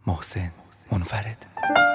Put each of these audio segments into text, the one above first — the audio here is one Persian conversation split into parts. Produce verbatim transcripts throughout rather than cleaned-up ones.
محسن منفرد.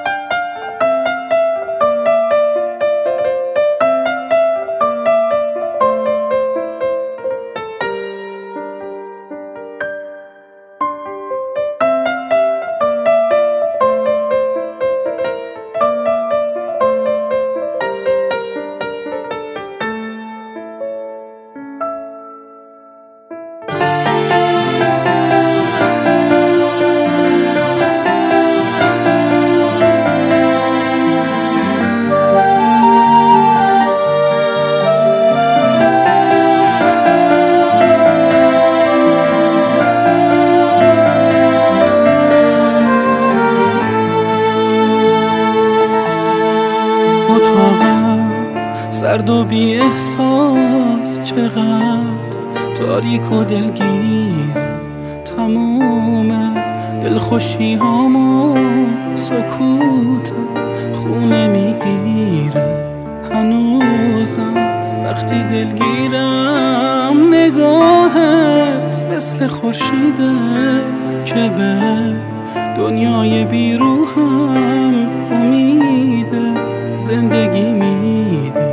سرد و بی احساس چقدر تاریک و دلگیره، تموم دلخوشی هامو سکوت خونه میگیره. هنوزم وقتی دلگیرم نگاهت مثل خورشیده که به دنیای بیروهم امید زندگی میده.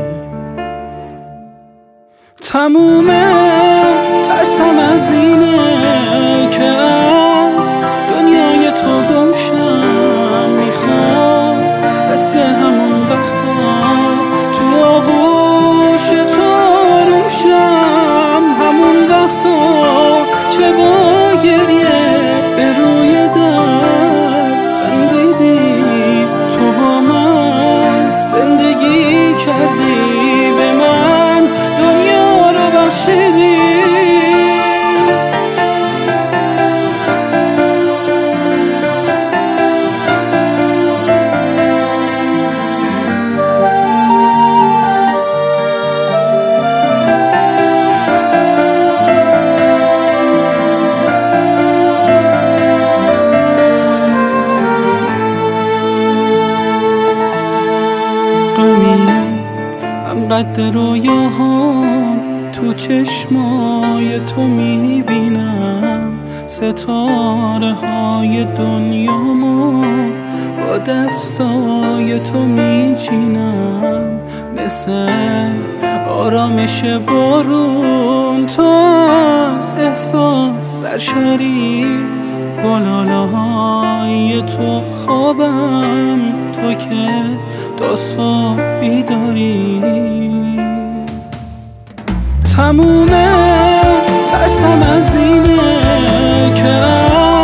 تموم ترسم از اینه که از دنیای تو گمشم، میخوام مثل همون وقتا تو آغوش تو روشم، همون وقتا که با گریه به روی در خندیدی، تو با من زندگی کردی، به من دنیا رو بخشیدی. هم قد رویاهام تو چشمای تو میبینم، ستاره های دنیامو با دستای تو میچینم، مثل آرامش بارون تو از احساس سرشاری، با لاله‌های تو خوابم، تو که تا صبح بیداری. تموم ترسم از اینه که